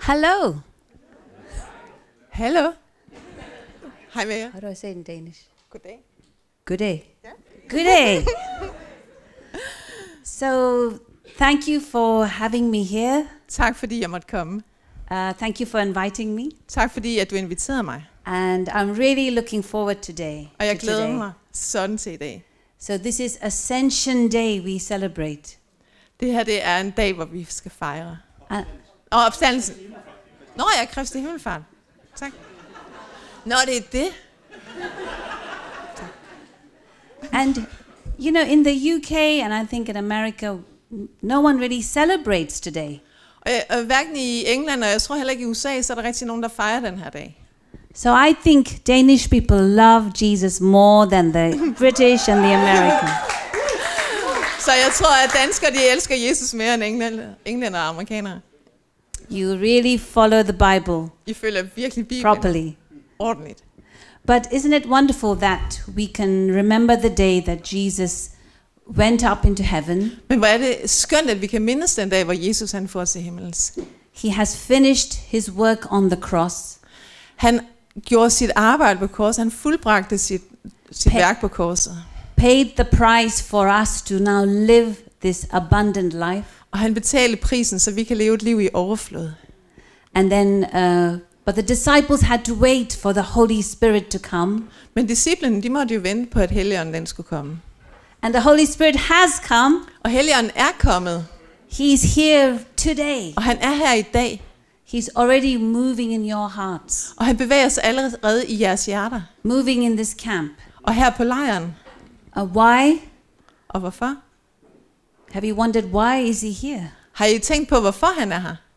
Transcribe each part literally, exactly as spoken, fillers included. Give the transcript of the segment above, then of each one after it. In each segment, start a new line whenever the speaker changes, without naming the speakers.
Hello.
Hello. Hej med jer.
How do I say it in Danish?
Goddag.
Good day.
Ja.
Good day. So, thank you for having me here.
Tak fordi jeg måtte komme.
Uh, thank you for inviting me.
Tak fordi at du inviterede mig.
And I'm really looking forward today.
Og jeg
to
glæder
today.
mig sådan til i dag.
So this is Ascension Day we celebrate.
Det her det er en dag, hvor vi skal fejre.
Uh,
Og opstandelsen. Nå, jeg er Kristi Himmelfart. Tak. Nå, det er det.
and you know, in the U K and I think in America, no one really celebrates today.
Og øh, hverken i England, og jeg tror heller ikke i U S A, så er der rigtig nogen, der fejrer den her dag.
So I think Danish people love Jesus more than the British and the American.
Så jeg tror, at danskere de elsker Jesus mere end englænder, englænder og amerikanere.
You really follow the Bible
I følger virkelig Bibelen
properly.
ordentligt.
But isn't it wonderful that we can remember the day that Jesus went up into heaven?
Men hvor er det skønt, at vi kan mindes den dag, hvor Jesus han får til himmels.
He has finished his work on the cross.
Han gjorde sit arbejde på korset. Han fuldbragte sit, sit
Pa-
værk på korset.
Paid the price for us to now live this abundant life.
Og han betalte prisen, så vi kan leve et liv i overflod.
And then, uh, but the disciples had to wait for the Holy Spirit to come.
Men disciplene, de måtte jo vente på, at Helligånden den skulle komme.
And the Holy Spirit has come.
Og Helligånden er kommet,
He's here today.
og han er her i dag.
He's already moving in your hearts,
Og han bevæger sig allerede i jeres hjerter.
moving in this camp.
Og her på lejren.
Uh, why?
Og hvorfor?
Have you wondered why is he here?
Har I tænkt på, hvorfor han er her?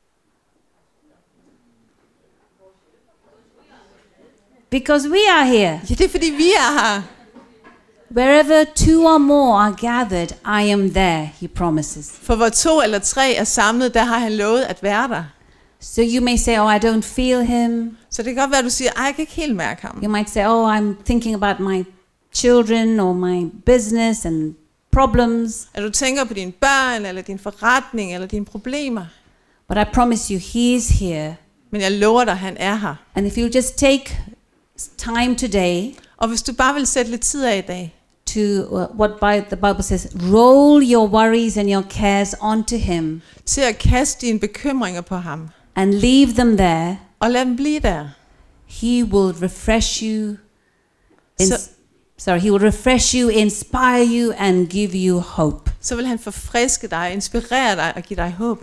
Because we are here.
Ja, det er fordi vi er her.
Wherever two or more are gathered, I am there, he promises.
For hvor to eller tre er samlet, der har han lovet at være der.
So you may say, oh, I don't feel him.
Så det kan godt være, at du siger, ej, jeg kan ikke helt mærke ham.
You might say, oh, I'm thinking about my children or my business and problems.
At du tænker på dine børn, eller din forretning, eller dine problemer.
But I promise you, he is here.
Men jeg lover dig, han er her.
And if you just take time today
Og hvis du bare vil sætte lidt tid af i dag,
to uh, what Bi- the Bible says, roll your worries and your cares onto him
til at kaste dine bekymringer på ham,
and leave them there,
og lad dem blive der,
he will refresh you. Ins-
Så-
sorry, he will refresh you, inspire you, and give you hope.
så vil han forfriske dig, inspirere dig og give dig håb.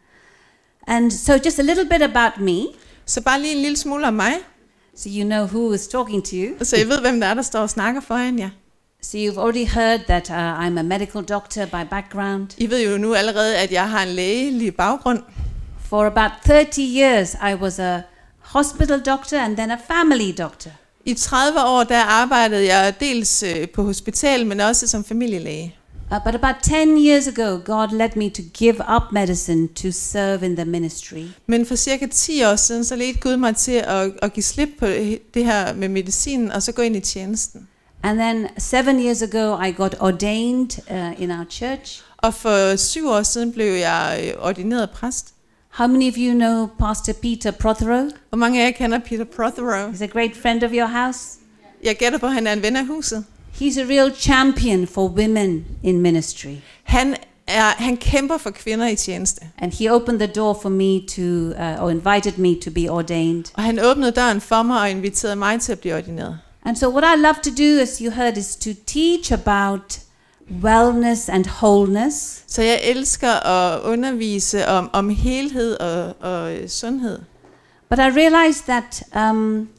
And so, just a little bit about me,
Så bare lige en lille smule om mig,
so you know who is talking to you.
så jeg ved, hvem der er, der står og snakker foran jer.
So you've already heard that uh, I'm a medical doctor by background.
I ved jo nu allerede, at jeg har en lægelig baggrund.
For about thirty years, I was a hospital doctor and then a family doctor.
I tredive år, der arbejdede jeg dels øh, på hospital, men også som familielæge.
Uh, but about ten years ago, God led me to give up medicine to serve in the ministry.
Men for cirka ti år siden, så ledte Gud mig til at, at give slip på det her med medicinen, og så gå ind i tjenesten.
And then seven years ago, I got ordained uh, in our church.
Og for syv år siden blev jeg øh, ordineret præst.
How many of you know Pastor Peter Prothero?
Hvor mange af jer kender Peter Prothero?
He's a great friend of your house.
Jeg gætter på, at han er en ven af huset.
He's a real champion for women in ministry.
Han, er, han kæmper for kvinder i tjeneste.
And he opened the door for me to, uh, or invited me to be ordained.
Og han åbnede døren for mig og inviterede mig til at blive ordineret.
And so what I love to do, as you heard, is to teach about wellness and wholeness.
Så jeg elsker at undervise om, om helhed og, og øh, sundhed.
But I realized that um,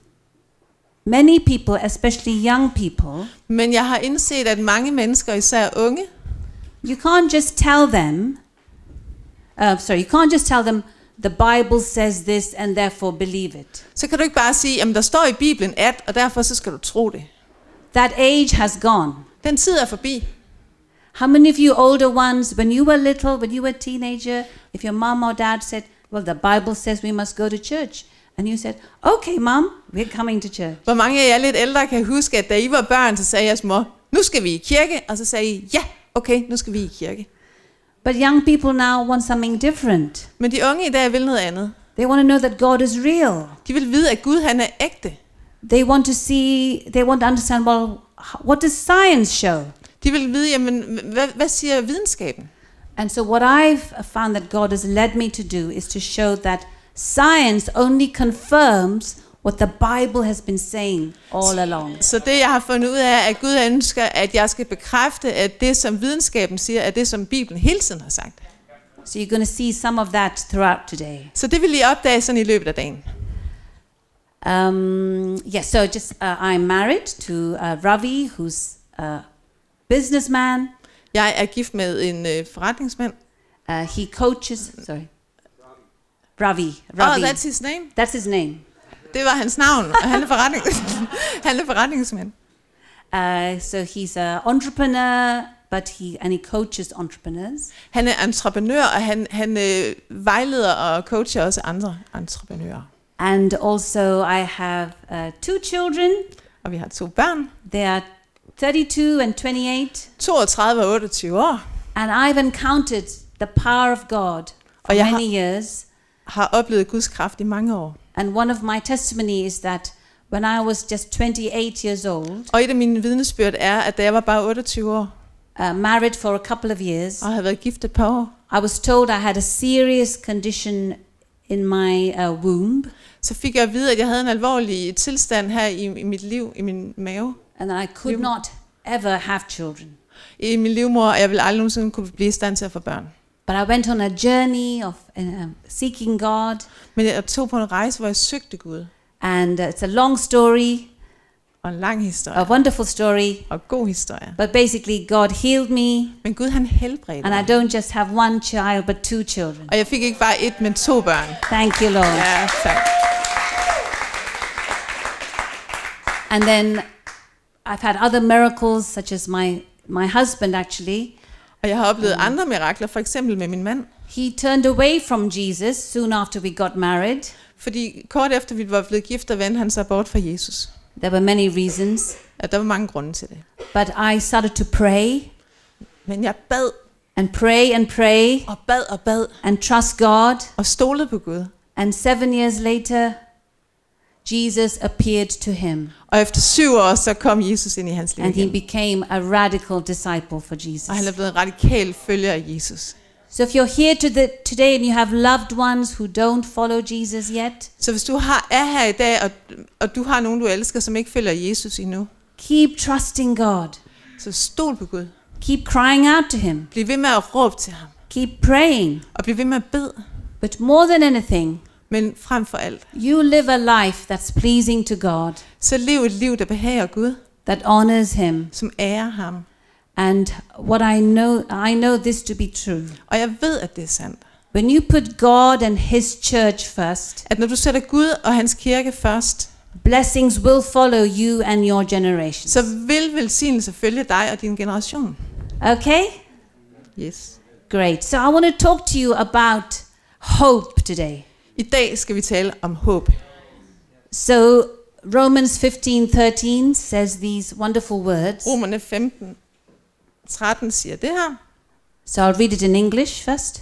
many people, especially young people,
Men jeg har indset, at mange mennesker, især unge,
you can't just tell them, uh, sorry, you can't just tell them, the Bible says this and therefore believe it.
så kan du ikke bare sige, at der står i Bibelen at, og derfor så skal du tro det.
That age has gone.
Den tid er forbi.
How many of you older ones, when you were little, when you were a teenager, if your mom or dad said, well, the Bible says we must go to church, and you said, okay, mom, we're coming to church.
Hvor mange af jer lidt ældre kan huske, at da I var børn, så sagde jeres mor, nu skal vi i kirke, og så sagde I, ja, okay, nu skal vi i kirke.
But young people now want something different.
Men de unge i dag vil noget andet.
They want to know that God is real.
De vil vide, at Gud han er ægte.
They want to see, they want to understand, well, h- what does science show?
De vil vide, jamen, hvad, hvad siger videnskaben?
And so what I've found that God has led me to do is to show that science only confirms what the Bible has been saying all along.
Så det, jeg har fundet ud af, er, at Gud ønsker, at jeg skal bekræfte, at det, som videnskaben siger, er det, som Bibelen hele tiden har sagt.
So you're going to see some of that throughout today.
Så det vil I opdage sådan i løbet af dagen.
Um, yes, so just uh, I'm married to uh, Ravi, who's a businessman.
Jeg er gift med en øh, forretningsmand.
Uh, he coaches. Sorry, Ravi.
Oh,
Ravi.
that's his name.
That's his name.
Det var hans navn, og han er, forretning, han er forretningsmand.
Uh, so he's an entrepreneur, but he and he coaches entrepreneurs.
Han er entreprenør, og han, han øh, vejleder og coacher også andre entreprenører.
And also I have uh, two children.
Og vi har to børn,
They are thirty-two and twenty-eight.
toogtredive og otteogtyve år,
And I've encountered the power of God for
Og jeg har-
many years.
har oplevet Guds kraft i mange år.
And one of my testimony is that when I was just twenty-eight years old,
Og et af mine vidnesbyrd er, at da jeg var bare otteogtyve år,
uh, married for a couple of years,
og havde været gift et par år,
I was told I had a serious condition in my uh, womb,
så fik jeg at vide, at jeg havde en alvorlig tilstand her i, i mit liv, i min mave,
and that I could
Liv-
not ever have children.
i min livmor, og jeg ville aldrig nogensinde kunne blive i stand til at få børn.
But I went on a journey of uh, seeking God,
Men jeg tog på en rejse, hvor jeg søgte Gud.
and uh, it's a long story,
Og en lang historie,
a wonderful story.
og god historie.
But basically, God healed me,
Men Gud han helbredte
and I
mig.
don't just have one child, but two children.
Og jeg fik ikke bare et, men to børn.
Thank you, Lord.
Ja, tak.
And then I've had other miracles, such as my, my husband actually.
Og jeg har oplevet andre mirakler, for eksempel med min mand.
He turned away from Jesus soon after we got married.
Fordi kort efter vi var blevet gift, der vendte han sig bort fra Jesus.
There were many reasons.
Ja, der var mange grunde til det.
But I started to pray
Men jeg bad
and pray and pray
og bad og bad
and trust God.
og stolede på Gud.
And seven years later, Jesus appeared to him.
Og efter syv år, så kom Jesus ind i hans liv
And he
igen.
became a radical disciple for Jesus.
Og han er blevet en radikal følger af Jesus.
So if you're here to the, today and you have loved ones who don't follow Jesus yet,
Så hvis du har, er her i dag, og, og du har nogen, du elsker, som ikke følger Jesus endnu,
keep trusting God.
så stol på Gud.
Keep crying out to him.
Bliv ved med at råbe til ham.
Keep praying.
Og bliv ved med at bede.
But more than anything,
Men frem for alt,
you live a life that's pleasing to God,
så lev et liv, der behager Gud,
that honors him.
som ærer ham.
And what I know, I know this to be true.
Og jeg ved, at det er sandt.
When you put God and his church first,
At når du sætter Gud og hans kirke først,
blessings will follow you and your generation.
så vil velsignelse følge dig og din generation.
Okay?
Yes.
Great. So I want to talk to you about hope today.
I dag skal vi tale om håb.
So Romans fifteen thirteen says these wonderful words.
Romerne femten tretten siger det her.
So I'll read it in English first.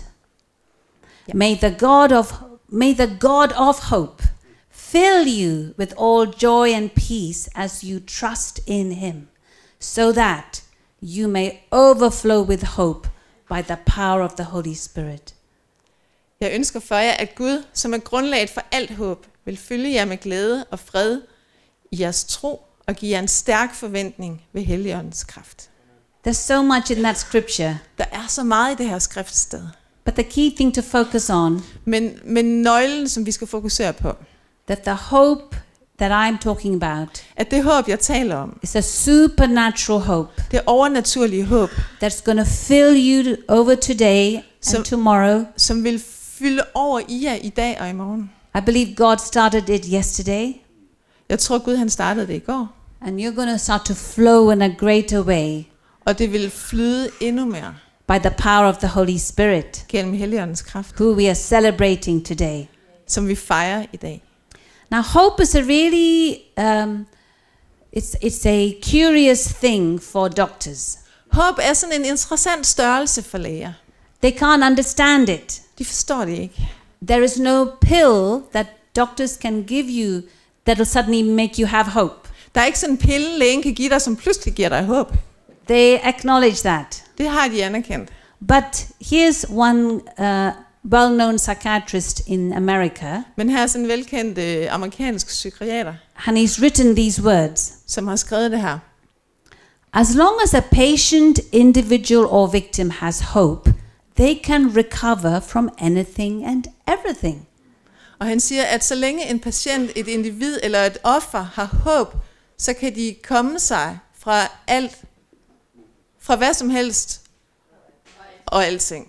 May the God of may the God of hope fill you with all joy and peace as you trust in him, so that you may overflow with hope by the power of the Holy Spirit.
Jeg ønsker for jer, at Gud, som er grundlaget for alt håb, vil fylde jer med glæde og fred i jeres tro og give jer en stærk forventning ved Helligåndens kraft.
There's so much in that scripture,
Der er så meget i det her skriftsted.
but the key thing to focus on,
Men, men nøglen, som vi skal fokusere på,
that the hope that I'm talking about
at det håb, jeg taler om,
is a supernatural hope
det overnaturlige håb,
that's going to fill you over today and
So-
tomorrow.
som vil fylde over i jer i dag og i morgen.
I believe God started it yesterday,
Jeg tror, Gud han startede det i går,
and you're going to start to flow in a greater way
og det vil flyde endnu mere
by the power of the Holy Spirit,
gennem Helligåndens kraft,
who we are celebrating today.
som vi fejrer i dag.
Now, hope is a really um, it's it's a curious thing for doctors.
Håb er sådan en interessant størrelse for læger.
They can't understand it.
De forstår det ikke.
there is no pill that doctors can give you that will suddenly make you have hope.
Der er ikke sådan en pille, lægen kan give dig, som pludselig giver dig håb.
They acknowledge that.
Det har de anerkendt.
But here's one uh, well-known psychiatrist in America,
Men her er sådan en velkendt øh, amerikansk psykiater,
and he's written these words.
som har skrevet det her.
As long as a patient, individual or victim has hope, they can recover from anything and everything.
Og han siger, at så længe en patient, et individ eller et offer har håb, så kan de komme sig fra alt, fra hvad som helst og alting.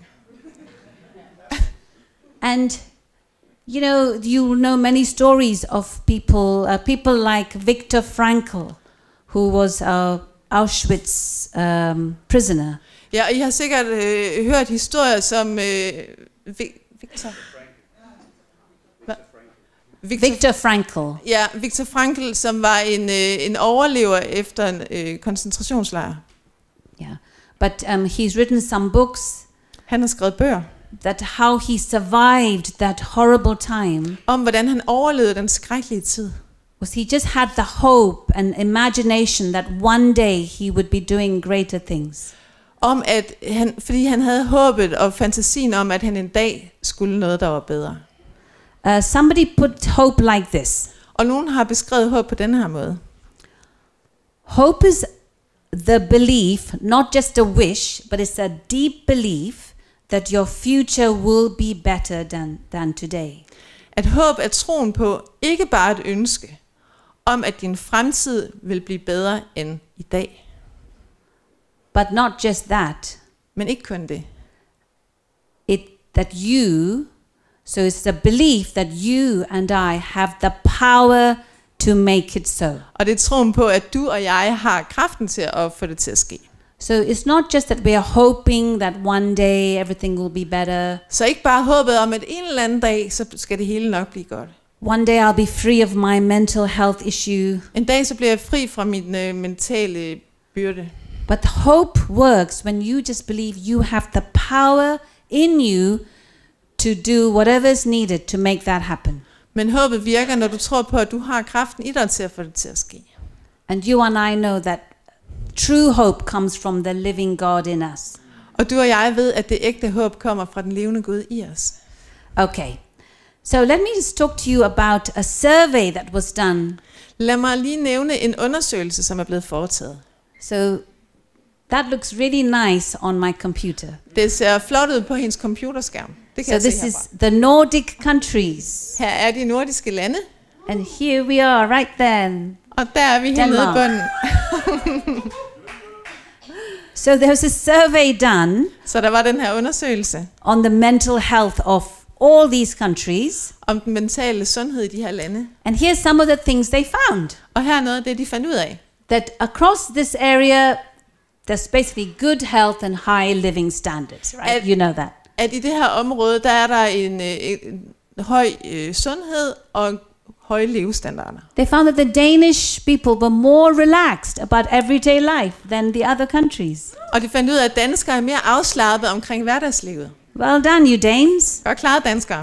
And you know, you know many stories of people, uh, people like Viktor Frankl, who was a Auschwitz um, prisoner.
Ja, og I har sikkert øh, hørt historier som øh, Viktor
Viktor, Viktor Frankl.
Ja, Viktor Frankl, som var en øh, en overlever efter en øh, koncentrationslejr.
Yeah, but um, he's written some books.
Han har skrevet bøger
that how he survived that horrible time.
Om hvordan han overlevede den skrækkelige tid.
Was he just had the hope and imagination that one day he would be doing greater things.
Om at han, fordi han havde håbet og fantasien om at han en dag skulle noget der var bedre.
Uh, somebody put hope like this.
Og nogen har beskrevet håb på denne her måde.
Hope is the belief, not just a wish, but it's a deep belief that your future will be better than, than today.
At håb er troen på ikke bare et ønske om at din fremtid vil blive bedre end i dag.
But not just that.
Men ikke kun det.
It that you, so it's a belief that you and I have the power to make it so.
Og det er troen på at du og jeg har kraften til at få det til at ske.
So it's not just that we are hoping that one day everything will be better.
Så ikke bare håbet om at en eller anden dag så skal det hele nok blive godt.
One day I'll be free of my mental health issue.
En dag så bliver jeg fri fra min øh, mentale byrde.
But hope works when you just believe you have the power in you to do whatever is needed to make that happen.
Men håbet virker når du tror på at du har kraften i dig til at få det til at ske.
And you and I know that true hope comes from the living God in us.
Og du og jeg ved at det ægte håb kommer fra den levende Gud i os.
Okay. So let me just talk to you about a survey that was done.
Lad mig lige nævne en undersøgelse som er blevet foretaget.
So that looks really nice on my computer.
Det ser flot ud på hendes computerskærm. Det kan
So
jeg se
this
herfra.
is the Nordic countries.
Her er de nordiske lande.
And here we are right then.
Og der er vi helt nede i
Danmark.
bunden.
So there was a survey done
Så der var den her undersøgelse
on the mental health of all these countries.
om den mentale sundhed i de her lande.
And here's some of the things they found.
Og her er noget af det, de fandt ud af.
That across this area, there's basically good health and high living standards, right?
At-
You know that.
At i det her område, der er der en, øh, en høj øh, sundhed og høje levestandarder.
They found that the Danish people were more relaxed about everyday life than the other countries.
Og de fandt ud af, at danskere er mere afslappet omkring hverdagslivet.
Well done, you Danes.
Godt klaret danskere.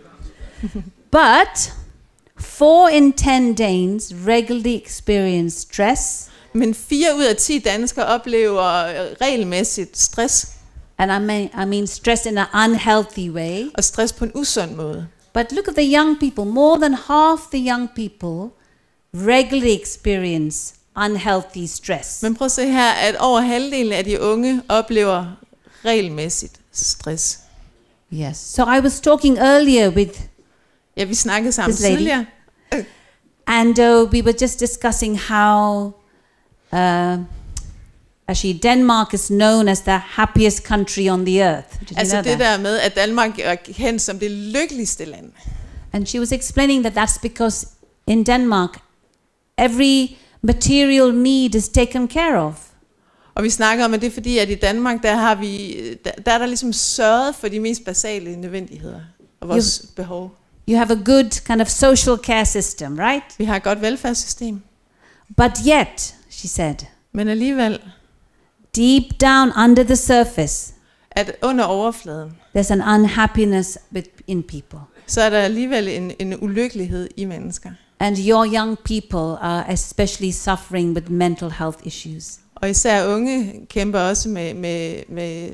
But four in ten Danes regularly experience stress,
Men fire ud af ti danskere oplever øh, regelmæssigt stress.
and I mean, I mean stress in an unhealthy way.
Og stress på en usund måde.
But look at the young people. More than half the young people regularly experience unhealthy stress.
Men prøv at se her, at over halvdelen af de unge oplever regelmæssigt stress.
Yes. So I was talking earlier with,
Ja, vi snakkede sammen
This lady.
tidligere.
and uh, we were just discussing how, uh, actually, Denmark is known as the happiest country on the earth. Did you
Altså
know
det
that?
der med, at Danmark er kendt som det lykkeligste land.
And she was explaining that that's because in Denmark, every material need is taken care of.
Og vi snakker om, at det er fordi, at i Danmark, der, har vi, der, der er der ligesom sørget for de mest basale nødvendigheder og vores
You-
behov.
You have a good kind of social care system, right?
Vi har et godt velfærdssystem.
But yet, she said,
Men alligevel,
deep down under the surface,
at under overfladen,
there's an unhappiness within people.
så er der alligevel en, en ulykkelighed i mennesker.
And your young people are especially suffering with mental health issues.
Og især unge kæmper også med, med, med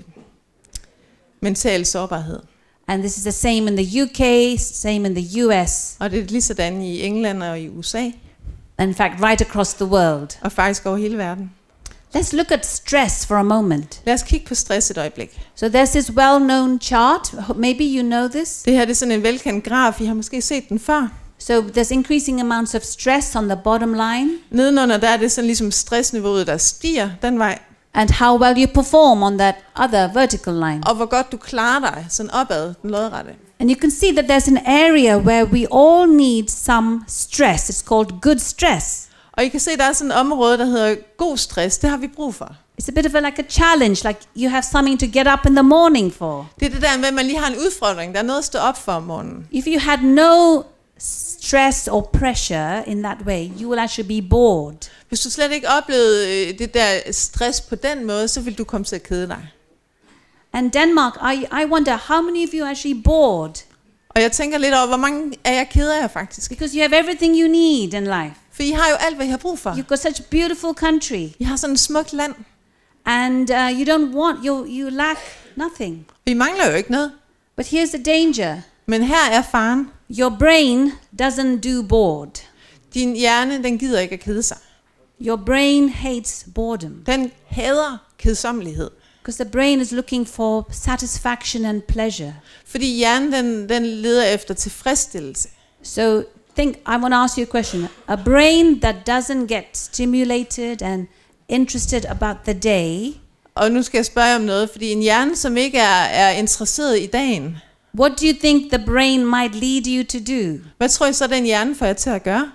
mental sårbarhed.
And this is the same in the U K, same in the U S,
Og det er lige sådan i England og i U S A,
in fact right across the world.
og faktisk over hele verden.
Let's look at stress for a moment.
Lad os kigge på stress et øjeblik.
So there's this well-known chart, maybe you know this.
Det her det er sådan en velkendt graf, I har måske set den før.
So there's increasing amounts of stress on the bottom line,
Nedenunder der er det sådan ligesom stressniveauet, der stiger den vej,
and how well you perform on that other vertical line.
og hvor godt du klarer dig sådan opad, den lodrette.
And you can see that there's an area where we all need some stress. It's called good stress.
Og I kan se, der er sådan et område, der hedder god stress. Det har vi brug for.
It's a bit of a, like a challenge, like you have something to get up in the morning for.
Det er det der med, at man lige har en udfordring. Der er noget at stå op for om morgenen.
If you had no stress or pressure in that way, you will actually be bored.
Hvis du slet ikke oplevede øh, det der stress på den måde, så vil du komme til at kede dig.
And Denmark, I, I wonder how many of you are actually bored?
Og jeg tænker lidt over, hvor mange af jer keder jer faktisk.
Because you have everything you need in life.
For I har jo alt, hvad I har brug for.
You've got such a beautiful country,
I har sådan et smukt land.
and uh, you don't want, you, you lack nothing.
Vi mangler jo ikke noget.
But here's the danger.
Men her er faren.
Your brain doesn't do bored.
Din hjerne, den gider ikke at kede sig.
Your brain hates boredom
Den hader kedsommelighed.
because the brain is looking for satisfaction and pleasure.
Fordi hjernen, den, den leder efter tilfredsstillelse.
So think, I want to ask you a question. A brain that doesn't get stimulated and interested about the day,
Og nu skal jeg spørge jer om noget, fordi en hjerne, som ikke er, er interesseret i dagen,
what do you think the brain might lead you to do?
hvad tror I så, den hjerne får jer til at gøre?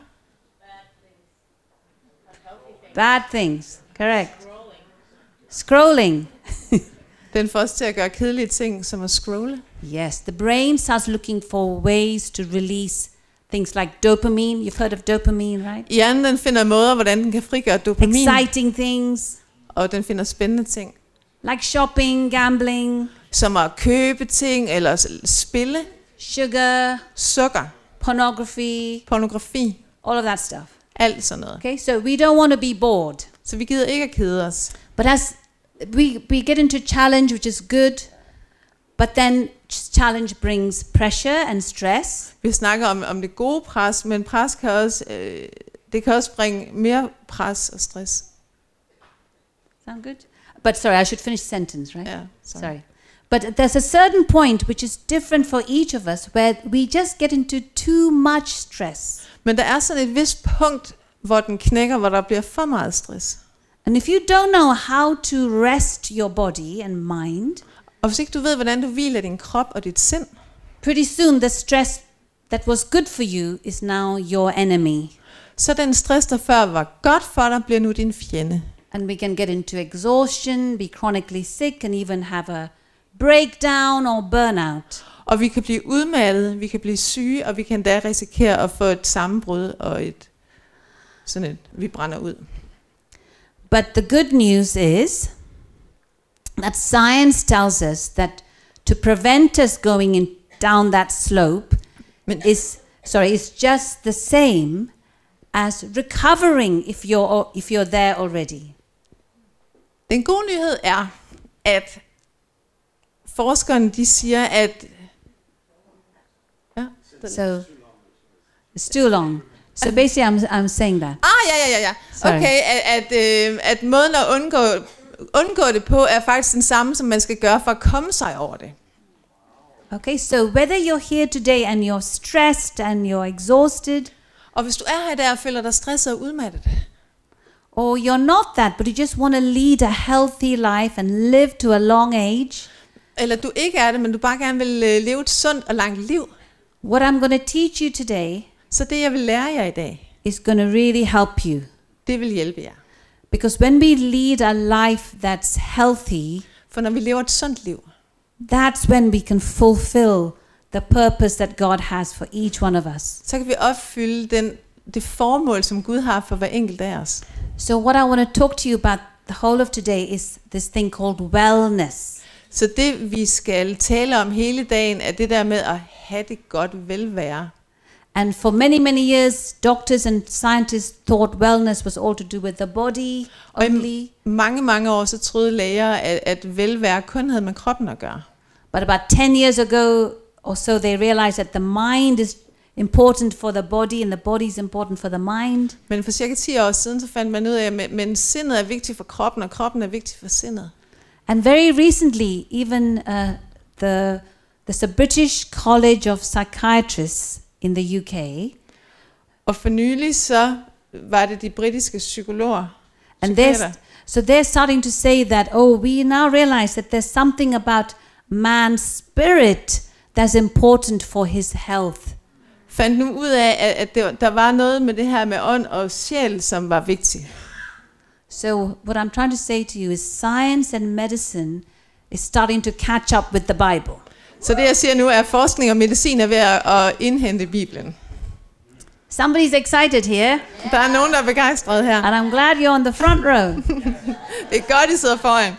Bad things, correct. Scrolling.
Den får os til at gøre kedelige ting, som at scrolle.
Yes, the brain starts looking for ways to release things like dopamine. You've heard of dopamine, right?
Hjernen, den finder måder, hvordan den kan frigøre dopamin,
Exciting things
og den finder spændende ting,
like shopping, gambling,
som at købe ting, eller s- spille,
sugar,
sukker,
pornography,
pornografi,
all of that stuff.
alt sådan noget.
Okay, so we don't want to be bored.
Så vi gider ikke at kede os.
But as we, we get into challenge, which is good, but then challenge brings pressure and stress.
Vi snakker om, om det gode pres, men pres kan også, øh, det kan også bringe mere pres og stress.
Sound good? But sorry, I should finish the sentence, right?
Ja, så.
Sorry. But there's a certain point which is different for each of us where we just get into too much stress.
Men der er sådan et vist punkt, hvor den knækker, hvor der bliver for meget stress.
And if you don't know how to rest your body and mind,
Og hvis ikke du ved, hvordan du hviler din krop og dit sind,
pretty soon the stress that was good for you is now your enemy.
så den stress, der før var godt for dig, bliver nu din fjende.
And we can get into exhaustion, be chronically sick, and even have a breakdown or burnout.
Og vi kan blive udmattet, vi kan blive syge, og vi kan da risikere at få et sammenbrud og et sådan et, vi brænder ud.
But the good news is that science tells us that to prevent us going in, down that slope
Men,
is sorry is just the same as recovering if you're if you're there already.
den gode nyhed er, at forskerne de siger, at ja,
So it's too long. So basically, I'm I'm saying that.
Ah, ja, ja, ja, ja.
Sorry.
Okay, at, at, øh, at måden at undgå, undgå det på, er faktisk den samme, som man skal gøre for at komme sig over det.
Okay, so whether you're here today and you're stressed and you're exhausted,
Og hvis du er her i dag og føler dig stresset og udmattet,
or you're not that, but you just want to lead a healthy life and live to a long age,
eller du ikke er det, men du bare gerne vil øh, leve et sundt og langt liv,
what I'm going to teach you today
så det jeg vil lære jer i dag,
is going to really help you.
det vil hjælpe jer.
Because when we lead a life that's healthy,
For når vi lever et sundt liv,
that's when we can fulfill the purpose that God has for each one of us.
så kan vi opfylde den, det formål, som Gud har for hver enkelt af os.
So what I want to talk to you about the whole of today is this thing called wellness.
Så det vi skal tale om hele dagen er det der med at have det godt velvære.
And for many, many years, doctors and scientists thought wellness was all to do with the body
Og
only.
i mange, mange år så troede læger, at, at velvære kun havde med kroppen at gøre.
But about ten years ago or so, they realized that the mind is important for the body, and the body is important for the mind.
Men for cirka ti år siden, så fandt man ud af, at men, men sindet er vigtigt for kroppen, og kroppen er vigtig for sindet.
And very recently, even uh, the there's a British College of Psychiatrists in the U K.
Og for nylig så var det de britiske psykologer.
And
psykiater.
they're, so they're starting to say that, oh, we now realize that there's something about man's spirit that's important for his health.
Fandt nu ud af, at, at det, der var noget med det her med ånd og sjæl, som var vigtigt.
So what I'm trying to say to you is science and medicine is starting to catch up with the Bible.
Så det jeg siger nu er, at forskning og medicin er ved at, at indhente Bibelen.
Somebody's excited here,
Der er nogen, der er begejstrede her.
and I'm glad you're on the front row.
Det er godt, I sidder foran.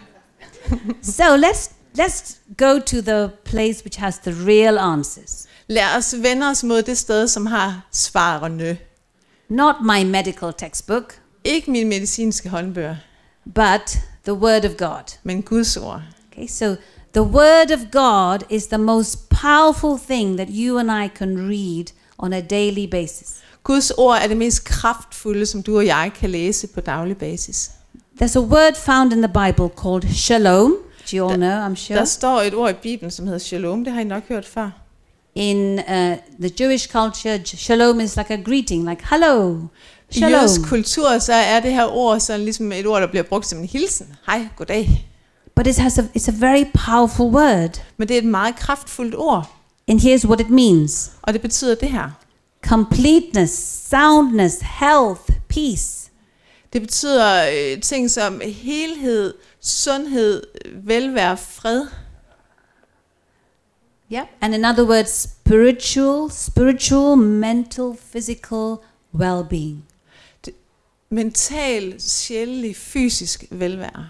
So let's let's go to the place which has the real answers.
Lad os vende os mod det sted, som har svarene.
Not my medical textbook,
Ikke mine medicinske håndbøger,
but the Word of God.
men Guds ord.
Okay, so the Word of God is the most powerful thing that you and I can read on a daily basis.
Guds ord er det mest kraftfulde, som du og jeg kan læse på daglig basis.
There's a word found in the Bible called shalom. Do you all know, I'm sure?
Der står et ord i Bibelen, som hedder shalom. Det har I nok hørt før.
In uh, the Jewish culture, j- shalom is like a greeting, like hello,
I
shalom.
jødisk kultur, så er det her ord sådan ligesom et ord, der bliver brugt som en hilsen. Hej, goddag.
But it has a, it's a very powerful word.
Men det er et meget kraftfuldt ord,
And here's what it means.
og det betyder det her.
Completeness, soundness, health, peace.
Det betyder øh, ting som helhed, sundhed, velvære, fred.
Yeah. And in other words, spiritual, spiritual, mental, physical well-being.
Mental, sjældent, fysisk velvære.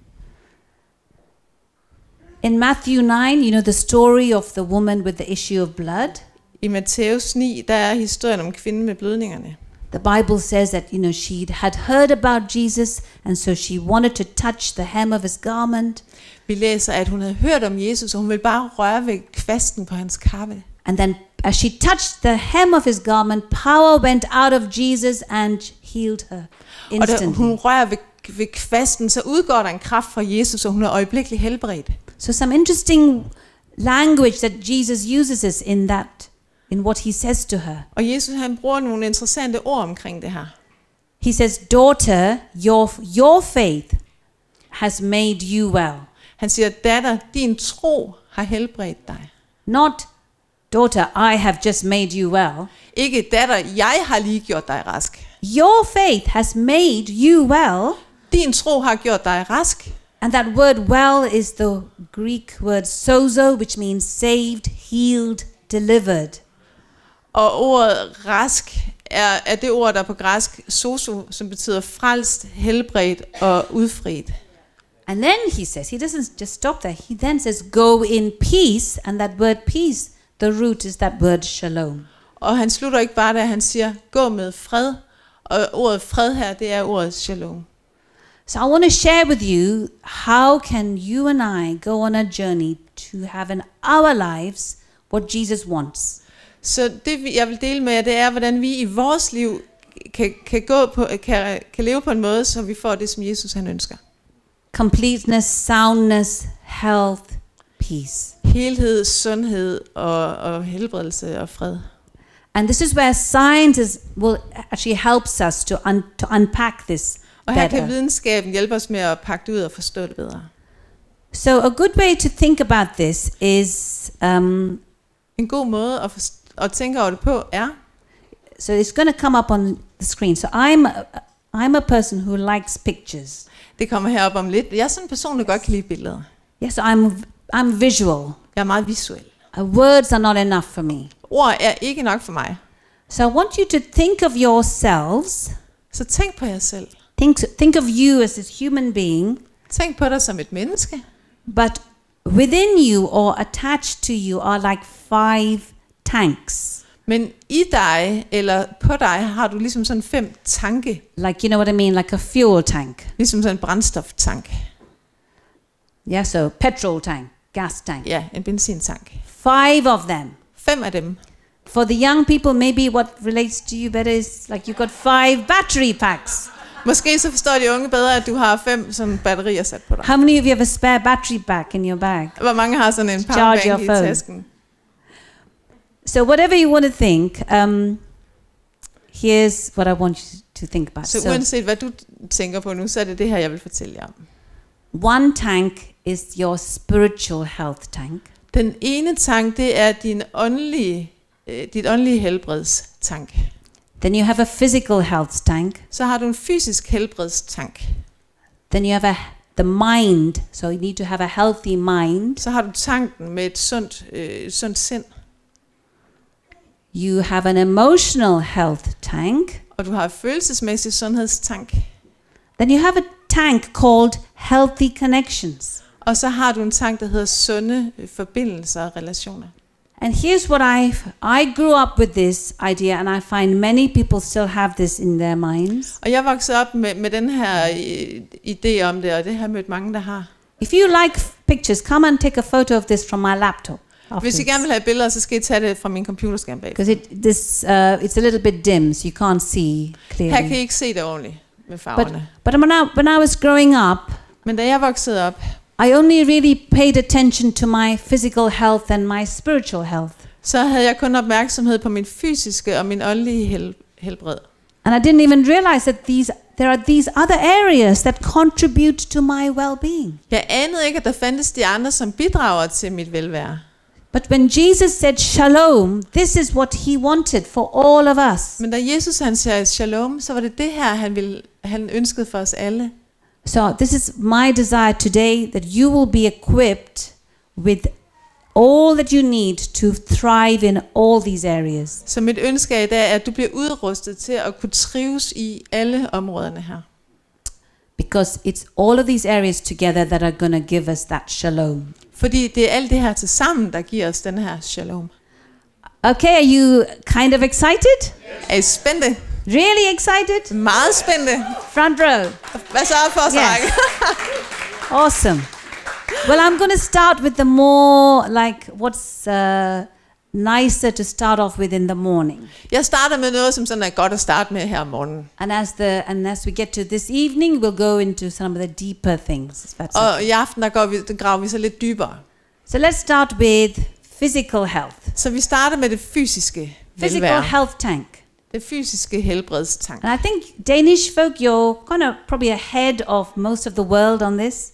In Matthew nine, you know the story of the woman with the issue of blood.
I Matthæus ni, der er historien om kvinden med blødningerne.
The Bible says that, you know, she had heard about Jesus, and so she wanted to touch the hem of his garment.
Vi læser, at hun havde hørt om Jesus, og hun ville bare røre ved kvasten på hans kappe.
And then as she touched the hem of his garment, power went out of Jesus and healed her
Og da
instantly.
hun rører ved, ved kvasten, så udgår der en kraft fra Jesus, og hun er øjeblikkeligt helbredt.
So some interesting language that Jesus uses us in that, in what he says to her.
Og Jesus han bruger nogle interessante ord omkring det her.
He says, "Daughter, your your faith has made you well."
Han siger, datter, din tro har helbredt dig.
Not, daughter, I have just made you well.
Ikke, datter, jeg har lige gjort dig rask.
Your faith has made you well.
Din tro har gjort dig rask.
And that word well is the Greek word sozo, which means saved, healed, delivered.
Og ordet rask er, er det ord, der er på græsk sozo, som betyder frelst, helbredt og udfriet.
And then he says, he doesn't just stop there. He then says, go in peace. And that word peace, the root is that word shalom.
Og han slutter ikke bare der, han siger, gå med fred. Og ordet fred her, det er ordet shalom.
So I want to share with you, how can you and I go on a journey to have in our lives what Jesus wants.
Så det jeg vil dele med jer, det er, hvordan vi i vores liv kan, kan, gå på, kan, kan leve på en måde, så vi får det, som Jesus han ønsker.
Completeness, soundness, health, peace.
Helhed, sundhed og, og helbredelse og fred.
And this is where science is, will actually helps us to, un, to unpack this
Og her kan
better.
videnskaben hjælpe os med at pakke det ud og forstå det bedre.
So a good way to think about this is, um,
En god måde at, forst- at tænke over det på er,
so it's going to come up on the screen. So I'm, a, I'm a person who likes pictures.
det kommer herop om lidt. Jeg er sådan en person, der godt kan lide billeder.
Yes, I'm, I'm visual.
Jeg er meget visuel.
Uh, words are not enough for me.
Ord er ikke nok for mig.
So I want you to think of yourselves,
Så tænk på jer selv.
think, think of you as this human being,
Tænk på dig som et menneske.
but within you or attached to you are like five tanks.
Men i dig, eller på dig, har du ligesom sådan fem tanke.
Like, you know what I mean? Like a fuel tank.
Ligesom sådan en brændstoftank.
Yeah, so petrol tank, gas tank.
Ja, en benzintank.
Five of them.
Fem af dem.
For the young people, maybe what relates to you better is like you've got five battery packs.
Måske så forstår de unge bedre, at du har fem sådan batterier sat på dig.
How many of you have a spare battery pack in your bag?
Hvor mange har sådan en
Charge
powerbank i
your phone.
tasken?
So whatever you want to think, um, here's what I want you to think about.
Så
So
uanset hvad du tænker på nu, så er det det her, jeg vil fortælle jer om.
one tank is your spiritual health tank.
Den ene tank, det er din åndelige, øh, dit åndelige helbredstank.
Then you have a physical health tank.
Så har du en fysisk helbredstank.
Then you have a the mind. So you need to have a healthy mind.
Så har du tanken med et sundt, øh, sundt sind.
You have an emotional health tank.
Og du har en følelsesmæssig sundhedstank.
Then you have a tank called healthy connections.
Og så har du en tank, der hedder sunde øh, forbindelser og relationer.
And here's what I I grew up with this idea, and I find many people still have this in their minds.
Og jeg voksede op med, med den her øh, idé om det, og det har jeg mødt mange, der har.
If you like pictures, come and take a photo of this from my laptop.
Hvis I gerne vil have billeder, så skal I tage det fra min computerskærm bag.
Because it this uh, it's a little bit dim, so you can't see clearly.
Her kan I ikke se det ordentligt med
But
farverne.
but when I when I was growing up,
Men da jeg voksede op,
I only really paid attention to my physical health and my spiritual health.
så havde jeg kun opmærksomhed på min fysiske og min åndelige hel- helbred.
And I didn't even realize that these there are these other areas that contribute to my well-being.
Jeg anede ikke, at der fandtes de andre, som bidrager til mit velvære.
But when Jesus said shalom, this is what he wanted for all of us.
Men da Jesus han sagde shalom, så var det det her, han, ville, han ønskede for os alle.
So this is my desire today, that you will be equipped with all that you need to thrive in all these areas.
Så mit ønske i dag er, at du bliver udrustet til at kunne trives i alle områderne her.
Because it's all of these areas together that are going to give us that shalom.
Fordi det er alt det her til sammen, der giver os den her shalom.
Okay, are you kind of excited?
Er I spændte?
Really excited?
Meget spændte.
Front row.
Hvad så for os,
Yes. Awesome. Well, I'm going to start with the more like what's uh, nicer to start off with in the morning.
Jeg starter med noget, som sådan er godt at starte med her om morgenen.
And as the and as we get to this evening, we'll go into some of the deeper things. If that's
Og
okay.
i aften, der går vi, der graver vi så lidt dybere.
So let's start with physical health.
Så vi starter med det fysiske
Physical
velvære.
health tank.
Det fysiske helbredstank.
And I think Danish folk, you're kind of probably ahead of most of the world on this.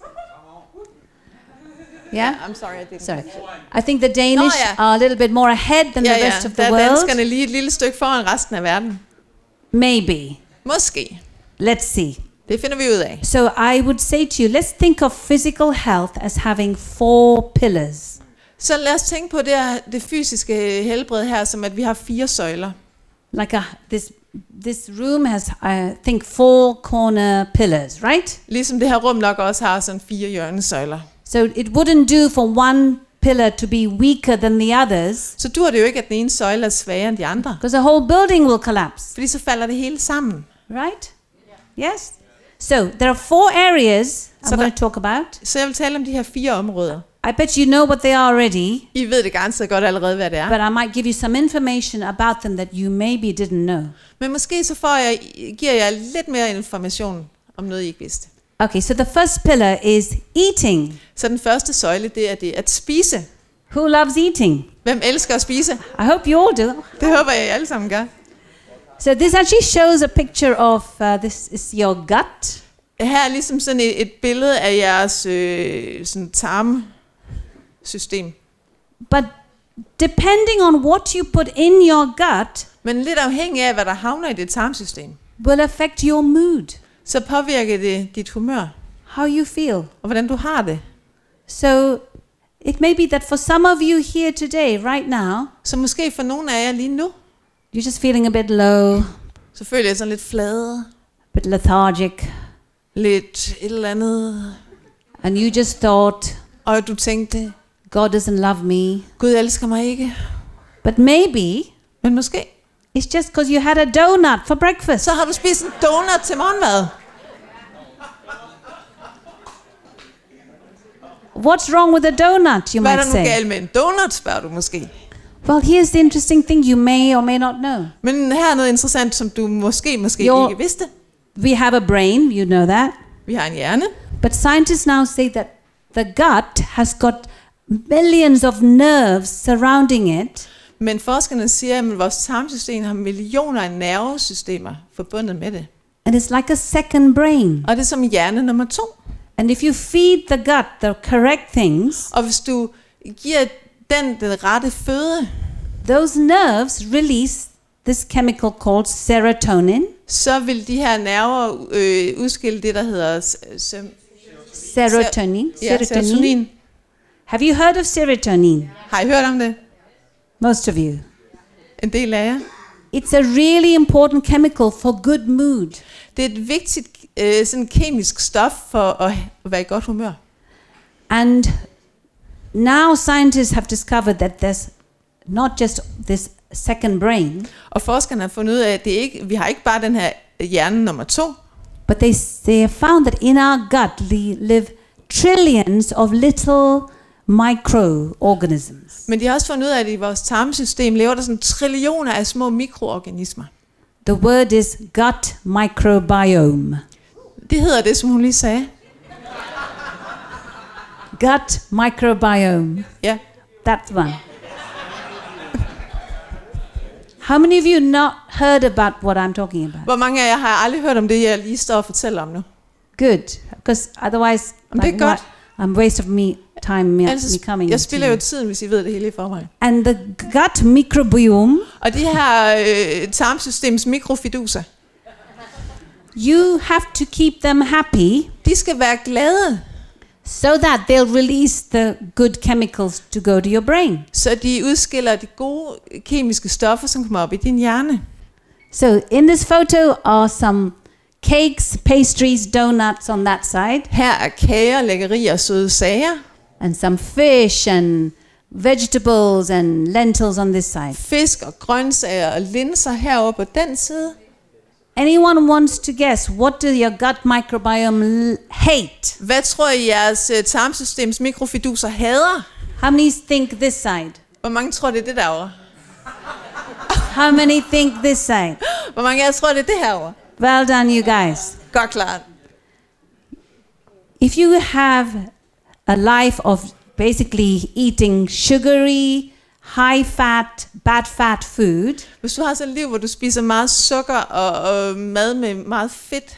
Yeah?
I'm sorry, I didn't.
Sorry. I think the Danish
Nå, ja.
are a little bit more ahead than
Ja,
the
ja,
rest of
der
the
er
world.
danskerne lige et lille stykke foran resten af verden.
Maybe.
Måske.
Let's see.
Det finder vi ud af.
So I would say to you, let's think of physical health as having four pillars.
Så lad os tænke på det, her, det fysiske helbred her, som at vi har fire søjler.
Like a, this this room has, I think, four corner pillars, right?
Ligesom det her rum nok også har sådan fire hjørnesøjler.
So it wouldn't do for one pillar to be weaker than the others,
Så dur det jo ikke, at den ene søjle er svagere end de andre.
because the whole building will collapse,
Fordi så falder det hele sammen.
right? Yes? So there are four areas I'm
So
going
that-
to talk about.
Så jeg vil tale om de her fire områder.
I bet you know what they are already,
I ved det garanteret godt allerede, hvad det er.
but I might give you some information about them that you maybe didn't know.
Men måske så får jeg, giver jeg lidt mere information om noget, I ikke vidste.
Okay, so the first pillar is eating.
Så den første søjle, det er det at spise.
Who loves eating?
Hvem elsker at spise?
I hope you all do.
Det håber jeg, I alle sammen gør.
So this actually shows a picture of uh, this is your gut.
Her er ligesom sådan et, et billede af jeres øh, sådan tarmsystem.
But depending on what you put in your gut
Men lidt afhængig af, hvad der havner i det tarmsystem,
will affect your mood,
så påvirker det dit humør,
how you feel.
og hvordan du har det.
So it may be that for some of you here today, right now,
Så måske for nogle af jer lige nu,
you're just feeling a bit low,
så føler jeg sådan lidt flade,
a bit lethargic,
lidt et eller andet.
and you just thought,
og du tænkte,
God doesn't love me.
Gud elsker mig ikke.
But maybe
Men måske,
it's just because you had a donut for breakfast.
så har du spist en donut til morgenmad.
What's wrong with a donut, you
Hvad er
might
der nu
say?
galt med en donut, spørger du måske.
Well, here's the interesting thing you may or may not know.
Men her er noget interessant, som du måske, måske
Jo.
ikke vidste.
We have a brain, you know that.
Vi har en hjerne,
But scientists now say that the gut has got millions of nerves surrounding it,
men forskerne siger, at vores tarmsystem har millioner af nervesystemer forbundet med det.
and it's like a second brain.
Og det er som hjerne nummer to.
And if you feed the gut the correct things,
Og hvis du giver den den rette føde,
those nerves release this chemical called serotonin.
så vil de her nerver øh, udskille det, der hedder s- søm-
Serotonin.
ja, serotonin.
Have you heard of serotonin?
Har I hørt om det?
Most of you.
En del af jer.
It's a really important chemical for good mood.
Det er et vigtigt øh, sådan kemisk stof for at at være i godt humør.
And now scientists have discovered that there's not just this second brain,
Og forskerne har fundet ud af, at det ikke, vi har ikke bare den her hjerne nummer to,
but they, they have found that in our gut li- live trillions of little microorganisms.
men de har også fundet ud af, at i vores tarmsystem lever der sådan trillioner af små mikroorganismer.
The word is gut microbiome.
Det hedder det, som hun lige sagde.
Gut microbiome.
Ja.
That one. How many of you not heard about what I'm talking about?
Hvor mange af jer har aldrig hørt om det, jeg lige står og fortæller om nu?
Good, because otherwise
Jamen, det er godt.
what- I'm waste of me time me, me
Altså,
coming.
jeg
to
spiller
you.
jo tiden, hvis I ved det hele i forvejen.
And the gut microbiome,
Og de her øh, tarmsystems mikrofiduser,
you have to keep them happy
de skal være glade,
so that they'll release the good chemicals to go to your brain.
så de udskiller de gode kemiske stoffer, som kommer op i din hjerne.
So in this photo are some cakes, pastries, donuts on that side,
Her er kager, lækkerier og søde sager.
and some fish and vegetables and lentils on this side.
Fisk og grøntsager og linser heroppe på den side.
Anyone wants to guess, what do your gut microbiome l- hate?
Hvad tror I, jeres øh, tarmsystems mikrofiduser hader?
How many think this side?
Hvor mange tror, det er det derovre?
How many think this side?
Hvor mange af jer tror, det er det herovre?
Well done, you guys.
Godt klart.
If you have a life of basically eating sugary, high fat, bad fat food,
Hvis du har sådan et liv, hvor du spiser meget sukker og, og mad med meget fedt,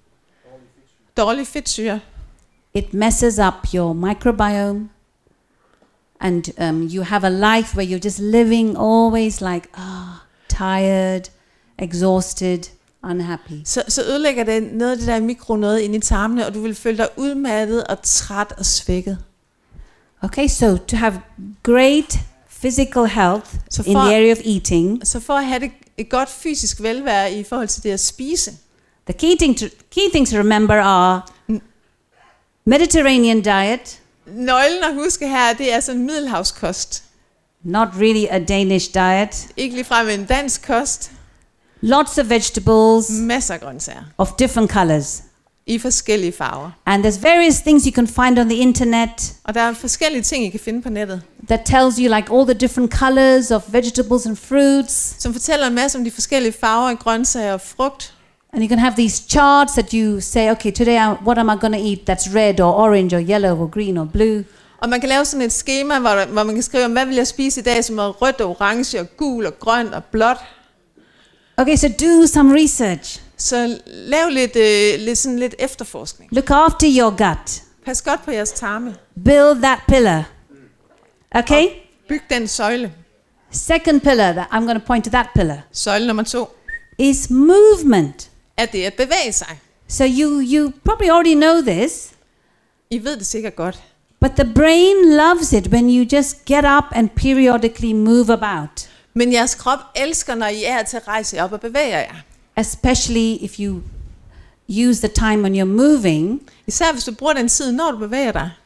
dårlig fedtsyre,
it messes up your microbiome. And um, you have a life where you're just living always like, ah, tired, exhausted, unhappy.
så, så ødelægger det noget af det der mikro noget ind i tarmene, og du vil føle dig udmattet og træt og svækket.
Okay, so to have great physical health
So
in
far-
the area of eating,
Så for at have det, et godt fysisk velvære i forhold til det at spise,
the key, thing to, key things to remember are Mediterranean diet,
nøglen at huske her, det er sådan en middelhavskost.
not really a Danish diet,
Ikke ligefrem en dansk kost.
lots of vegetables
Masser af grøntsager
of different colors.
i forskellige farver.
And there's various things you can find on the internet
Og der er forskellige ting, I kan finde på nettet,
that tells you like all the different colors of vegetables and fruits.
som fortæller en masse om de forskellige farver af grøntsager og frugt.
And you can have these charts that you say, okay, today I, what am I going to eat that's red or orange or yellow or green or blue?
Og man kan lave sådan et schema, hvor, der, hvor man kan skrive, hvad vil jeg spise i dag, som er rødt og orange og gul og grøn og blåt.
Okay, so do some research.
Så lav lidt, øh, lidt, sådan lidt efterforskning.
Look after your gut.
Pas godt på jeres tarme.
Build that pillar. Okay?
Byg den søjle.
Second pillar, that I'm going to point to that pillar,
Søjle nummer to
is movement.
er det at bevæge sig.
So you, you probably already know this,
I ved det sikkert godt.
but the brain loves it when you just get up and periodically move about,
Men jeres krop elsker, når I er til at rejse jer op og bevæge jer.
especially if you use the time when you're moving
Især hvis du bruger den tid, når du bevæger dig.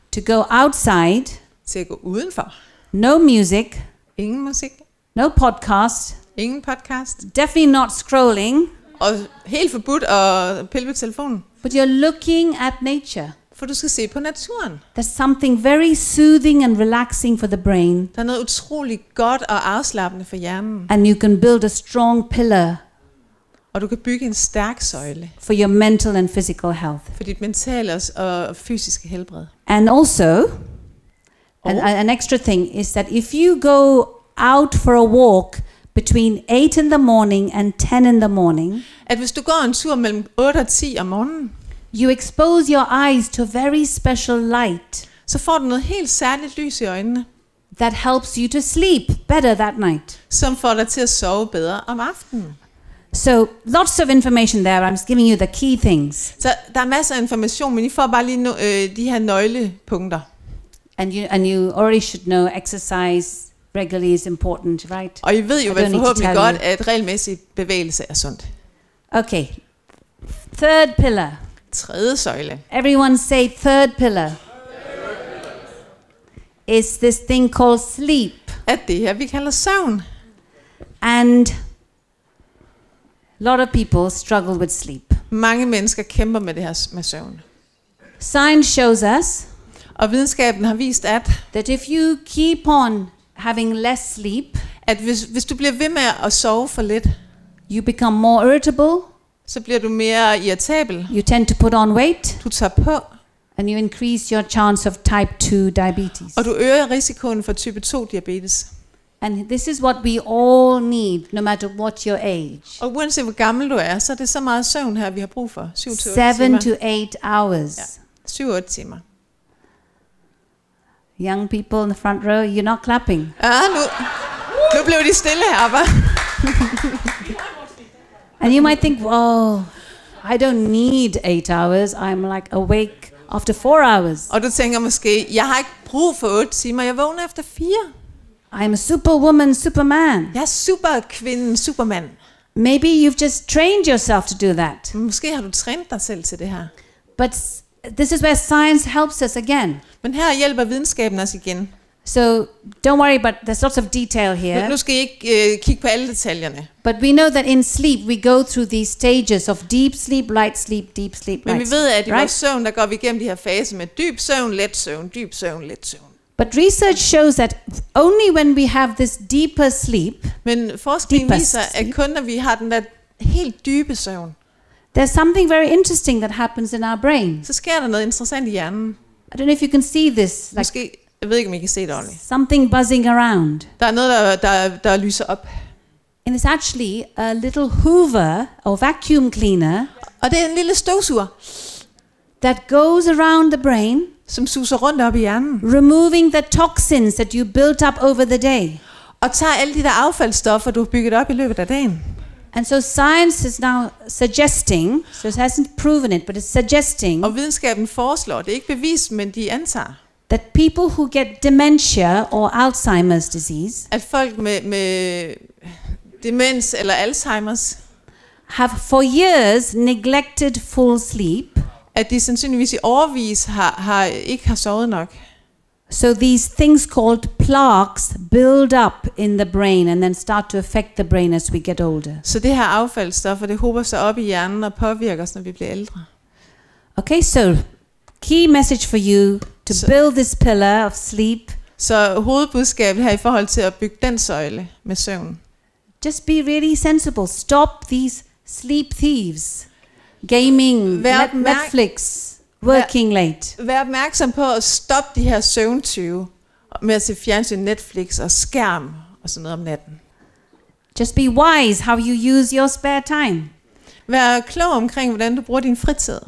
to go outside,
til at gå udenfor.
no music,
Ingen musik,
no podcast,
ingen podcast,
definitely not scrolling,
og helt forbudt at pille ved telefonen.
but you're looking at nature.
For du skal se på naturen.
There's something very soothing and relaxing for the brain,
Der er noget utroligt godt og afslappende for hjernen.
and you can build a strong pillar
Og du kan bygge en stærk søjle
for your mental and physical health.
for dit mentale og fysiske helbred.
And also, an,
Oh.
an extra thing is that if you go out for a walk between eight in the morning and ten in the morning,
At hvis du går en tur mellem otte og ti om morgenen,
you expose your eyes to very special light
så får du noget helt særligt lys i øjnene,
that helps you to sleep better that night.
som får dig til at sove bedre om aftenen.
So lots of information there. I'm just giving you the key things.
Så der er masser af information, men I får bare lige no, øh, de her nøglepunkter.
And you and you already should know exercise regularly is important, right?
Og I ved jo
I
vel
don't need to
forhåbentlig
tell
godt,
you.
at regelmæssig bevægelse er sundt.
Okay. Third pillar.
Tredje søjle.
Everyone say third pillar. Is this thing called sleep.
At det her, vi kalder søvn.
And a lot of people struggle with sleep.
Mange mennesker kæmper med det her med søvn.
Science shows us
Og videnskaben har vist, at,
that if you keep on having less sleep,
at hvis, hvis du bliver ved med at sove for lidt,
you become more irritable,
så bliver du mere irritabel.
you tend to put on weight,
Du tager på,
and you increase your chance of type two diabetes.
og du øger risikoen for type to diabetes.
And this is what we all need, no matter what your age.
Og uanset hvor gammel du er, så er det så meget søvn her, vi har brug for. syv til otte
Seven
timer.
to eight hours.
Ja. syv til otte timer.
Young people in the front row, you're not clapping.
Ja, nu, nu blev de stille her, hva'?
And you might think, whoa, I don't need eight hours. I'm like awake after four hours.
Og du tænker måske, jeg har ikke brug for otte timer, jeg vågner efter fire.
I'm a superwoman, superman.
Jeg er superkvinden, supermand.
Maybe you've just trained yourself to do that.
Måske har du trænet dig selv til det her.
But s- this is where science helps us again.
Men her hjælper videnskaben os igen.
So don't worry, but there's lots of detail
Nu,
here.
nu skal I ikke øh, kigge på alle detaljerne.
But we know that in sleep we go through these stages of deep sleep, light sleep, deep sleep,
Men vi
light
ved,
sleep.
at i vores søvn, der går vi igennem de her faser med dyb søvn, let søvn, dyb søvn, let søvn.
But research shows that only when we have this deeper sleep,
Men forskningen
Deepest
viser, at
sleep.
kun når vi har den der helt dybe søvn,
there's something very interesting that happens in our brain.
så sker der noget interessant i hjernen.
I don't know if you can see this, like
Måske, jeg ved ikke, om I kan se det ordentligt.
something buzzing around.
Der er noget, der, der, der lyser op.
And it's actually a little hoover or vacuum cleaner
Og det er en lille støvsuger,
that goes around the brain,
som suser rundt op i hjernen.
removing the toxins that you built up over the day.
Og tager alle de der affaldsstoffer, du har bygget op i løbet af dagen.
And so science is now suggesting, so it hasn't proven it, but it's suggesting
Og videnskaben foreslår, det er ikke bevist, men de antager,
that people who get dementia or Alzheimer's disease
at folk med, med demens eller Alzheimers,
have for years neglected full sleep.
at de sandsynligvis i årevis har, har, ikke har sovet nok.
So these things called plaques build up in the brain and then start to affect the brain as we get older.
Så det her affaldsstoffer, det hober sig op i hjernen og påvirker os, når vi bliver ældre.
Okay, so key message for you to
So-
build this pillar of sleep.
Så hovedbudskabet her i forhold til at bygge den søjle med søvn.
Just be really sensible. Stop these sleep thieves. Gaming,
Vær
net-
opmærk-
Netflix, working late.
Vær opmærksom på at stoppe de her søvntyve med at se fjernsyn, Netflix og skærm og sådan noget om natten.
Just be wise how you use your spare time.
Vær klog omkring, hvordan du bruger din fritid.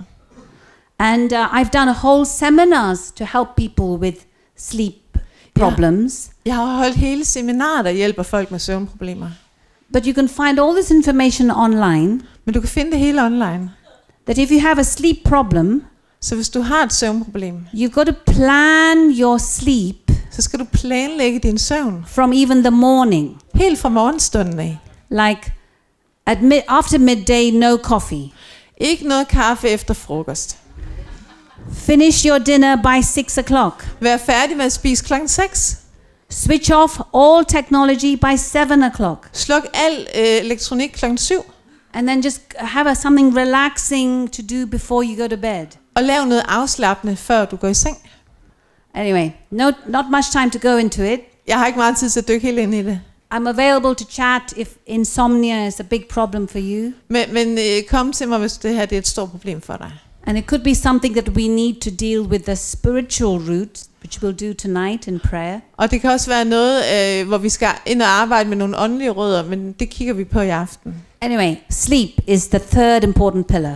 And uh, I've done a whole seminars to help people with sleep problems.
Jeg har holdt hele seminarer, der hjælper folk med søvnproblemer.
But you can find all this information online.
Men du kan finde det hele online.
That if you have a sleep problem,
Så hvis du har et søvnproblem,
you've got to plan your sleep
så skal du planlægge din søvn.
from even the morning.
Helt fra morgenstunden af.
Like at mid- after midday, no coffee.
Ikke noget kaffe efter frokost.
Finish your dinner by six o'clock.
Vær færdig med at spise klokken seks.
Switch off all technology by seven o'clock.
Sluk al øh, elektronik klokken syv.
And then just have a, something relaxing to do before you go to bed.
Og lav noget afslappende, før du går i seng.
Anyway, no, not much time to go into it.
Jeg har ikke meget tid til at dykke helt ind i det.
I'm available to chat if insomnia is a big problem for you.
Men, men øh, kom til mig, hvis det her det er et stort problem for dig.
And it could be something that we need to deal with the spiritual root, which we'll do tonight in prayer.
Og det kan også være noget, øh, hvor vi skal ind og arbejde med nogle åndelige rødder, men det kigger vi på i aften.
Anyway, sleep is the third important pillar.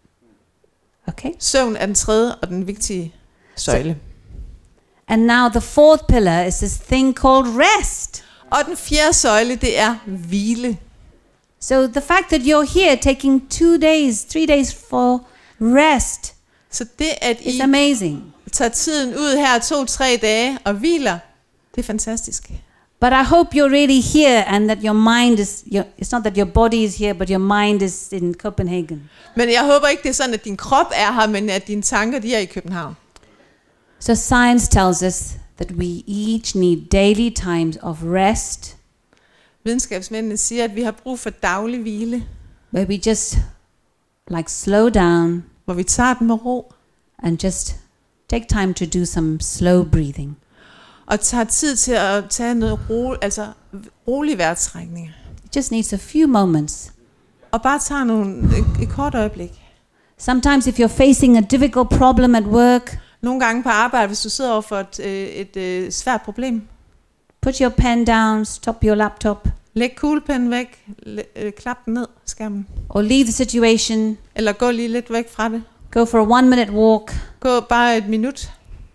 Okay?
Søvn er den tredje og den vigtige søjle.
And now the fourth pillar is this thing called rest.
Og den fjerde søjle, det er hvile.
So the fact that you're here taking two days, three days for rest
Så det, at
is
I
amazing.
tager tiden ud her to-tre dage og hviler, det er fantastisk.
But I hope you're really here and that your mind is, your, it's not that your body is here, but your mind is in Copenhagen.
Men jeg håber ikke, det er sådan, at din krop er her, men at dine tanker, de er i København.
So science tells us that we each need daily times of rest,
Videnskabsmændene siger, at vi har brug for daglig hvile,
where we just like slow down
hvor vi tager den med ro,
and just take time to do some slow breathing.
og tager tid til at tage noget ro, altså rolig vejrtrækninger.
It just needs a few moments.
Og bare tager nogle, et, et kort øjeblik.
Sometimes if you're facing a difficult problem at work,
Nogle gange på arbejde, hvis du sidder over for et, øh, et, et svært problem,
put your pen down, stop your laptop,
læg kuglepennen væk, læ, øh, klap den ned, skærmen,
or leave the situation,
eller gå lige lidt væk fra det.
go for a one minute walk,
Gå bare et minut,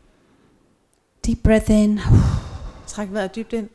deep breath in,
træk vejret dybt ind,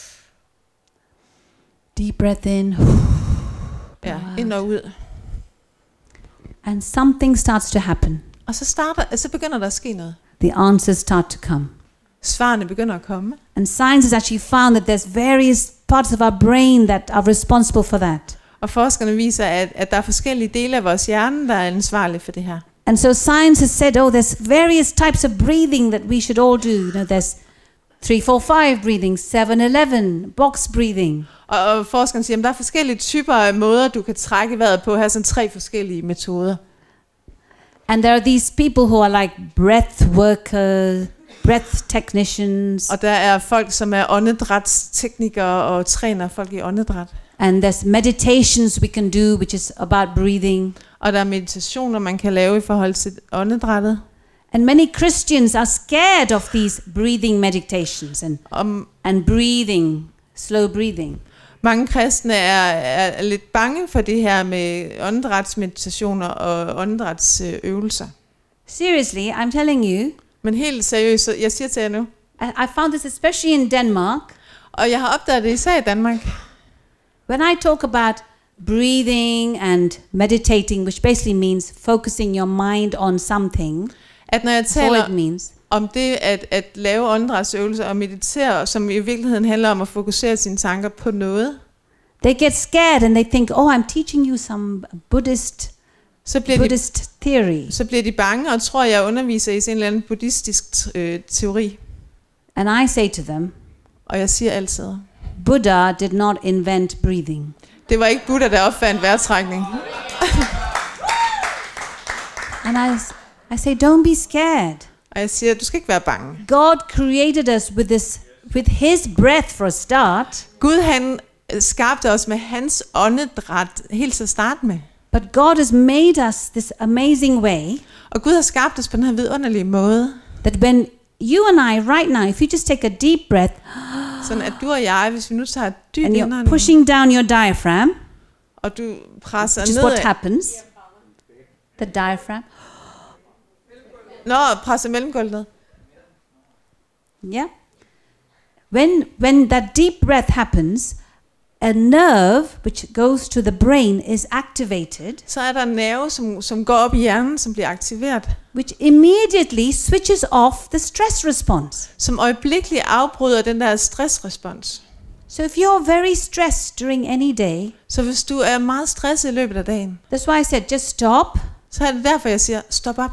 deep breath in,
ja, ind og ud.
and something starts to happen.
Og så, starter, så begynder der at ske noget.
The answers start to come.
Svarene begynder at komme.
And science has actually found that there's various parts of our brain that are responsible for that.
Og forskerne viser, at, at der er forskellige dele af vores hjerne, der er ansvarlige for det her.
And so science has said, oh, there's various types of breathing that we should all do. You know, there's three four five breathing, seven eleven, box breathing.
Og, og forskerne siger, at der er forskellige typer af måder, du kan trække vejret på. Her er sådan tre forskellige metoder.
And there are these people who are like breath workers, breath technicians.
Og der er folk, som er åndedrætsteknikere og træner folk i åndedræt.
And there's meditations we can do, which is about breathing.
Og der er meditationer, man kan lave i forhold til åndedrættet.
And many Christians are scared of these breathing meditations and,
Og
and breathing, slow breathing.
mange kristne er, er lidt bange for det her med åndedrætsmeditationer og åndedrætsøvelser.
Seriously, I'm telling you,
Men helt seriøst, så jeg siger til jer nu,
I, I found this especially in Denmark.
og jeg har opdaget det især i Danmark,
When I talk about breathing and meditating, which basically means focusing your mind on something,
at når jeg
that's all
taler
it means.
om det at, at lave åndedrætsøvelser og meditere, som i virkeligheden handler om at fokusere sine tanker på noget,
They get scared and they think, oh, I'm teaching you some Buddhist
så bliver, de,
Buddhist theory.
så bliver de bange og tror, jeg underviser i sådan en eller anden buddhistisk øh, teori.
And I say to them,
Og jeg siger altid,
Buddha did not invent breathing.
det var ikke Buddha, der opfandt vejrtrækning.
And I, I say, don't be scared.
Og jeg siger, du skal ikke være bange.
God created us with this, with His breath for a start.
Gud han skabte os med hans åndedræt helt til at starte med.
But God has made us this amazing way
Og Gud har skabt os på den her vidunderlige måde,
that when you and I right now, if you just take a deep breath
sådan at du og jeg, hvis vi nu tager dybt
and you're
indånding,
pushing down your diaphragm,
og du presser
which is what
ned,
happens, the diaphragm,
nå, presser mellemgulvet.
yeah. When when that deep breath happens, a nerve which goes to the brain is activated,
Så er der en nerve, som, som går op i hjernen, som bliver aktiveret,
which immediately switches off the stress response.
som øjeblikkeligt afbryder den der stressrespons.
So if you're very stressed during any day,
Så hvis du er meget stresset i løbet af dagen,
that's why I said just stop,
så er det derfor, jeg siger, stop op.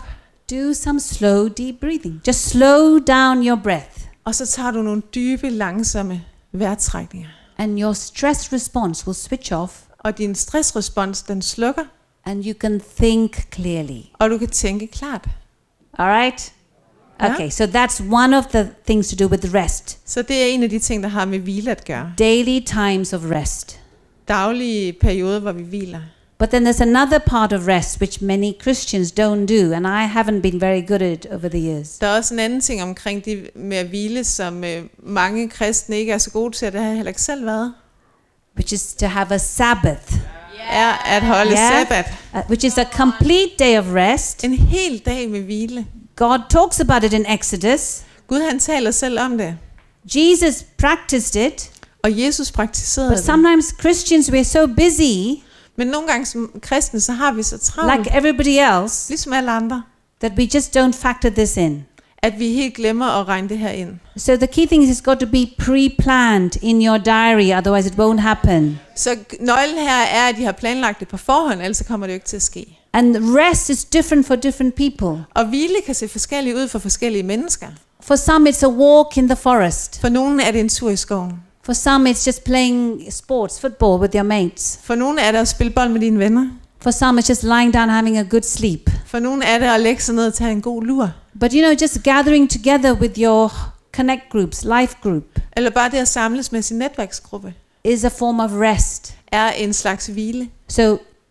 do some slow, deep breathing. Just slow down your breath.
Og så tager du nogle dybe, langsomme vejrtrækninger.
And your stress response will switch off.
Og din stressrespons, den slukker.
And you can think clearly.
Og du kan tænke klart.
Alright?
Ja.
Okay, so that's one of the things to do with rest.
Så det er en af de ting, der har med hvile at gøre.
Daily times of rest.
Daglige perioder, hvor vi hviler.
But then there's another part of rest which many Christians don't do, and I haven't been very good at it over the years.
Der er også en anden ting omkring det med at hvile, som øh, mange kristne ikke er så gode til, og det har jeg heller ikke selv været.
Which is to have a Sabbath.
Er at holde
Yeah.
sabbat.
Uh, which is a complete day of rest.
En hel dag med hvile.
God talks about it in Exodus.
Gud han taler selv om det.
Jesus practiced it.
Og Jesus praktiserede
But
det.
sometimes Christians, we're so busy,
Men nogle gange som kristne, så har vi så travlt,
like everybody else,
ligesom alle andre,
that we just don't factor this in.
at vi helt glemmer at regne det her ind.
So the key thing is it's got to be pre-planned in your diary, otherwise it won't happen.
Så nøglen her er, at de har planlagt det på forhånd, ellers så kommer det jo ikke til at ske.
And rest is different for different people.
Og hvile kan se forskelligt ud for forskellige mennesker.
For some it's a walk in the forest.
For nogle er det en tur i skoven.
For some it's just playing sports, football with your mates.
For nogle er det at spille bold med dine venner.
For some it's just lying down having a good sleep.
For nogle er det at lægge sig ned og tage en god lur.
But you know, just gathering together with your connect groups, life group,
Eller bare det at samles med sin netværksgruppe,
is a form of rest.
er en slags hvile.
So,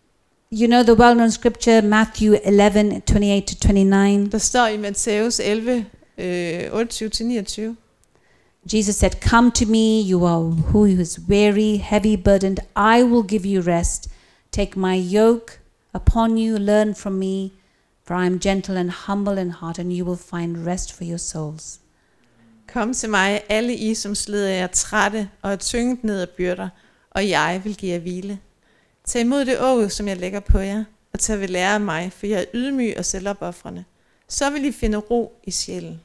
you know the well-known scripture, Matthew eleven, twenty-eight to twenty-nine.
Der står i Matthæus elleve, øh, otteogtyve til niogtyve.
Jesus said, "Come to me, you are who is weary, heavy burdened. I will give you rest. Take my yoke upon you, learn from me, for I am gentle and humble in heart, and you will find rest for your souls."
Kom til mig, alle I, som slider jer trætte og er tynget ned af byrder, og jeg vil give jer hvile. Tag imod det åg, som jeg lægger på jer, og tag ved lære af mig, for jeg er ydmyg og selvopoffrende. Så vil I finde ro i sjælen.